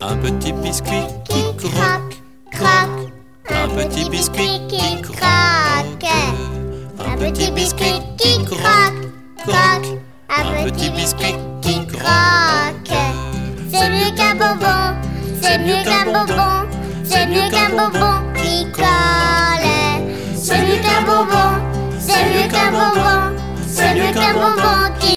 Un petit biscuit qui croque, croque. un petit biscuit qui croque. un petit biscuit qui croque, croque. un petit biscuit qui croque. C'est mieux qu'un bonbon, c'est mieux qu'un bonbon, c'est mieux qu'un bonbon qui colle. C'est mieux qu'un bonbon, c'est mieux qu'un bonbon, c'est mieux qu'un bonbon qui